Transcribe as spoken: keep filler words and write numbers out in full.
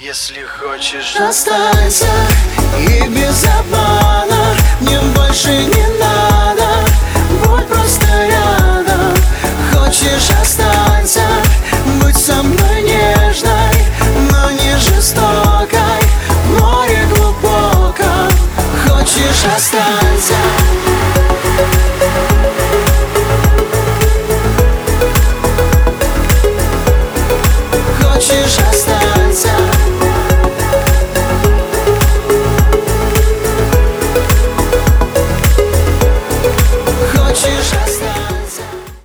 Если хочешь, останься, и без обмана. Мне больше не надо, будь просто рядом. Хочешь, останься, будь со мной нежной, но не жестокой. В море глубоком. Хочешь, останься.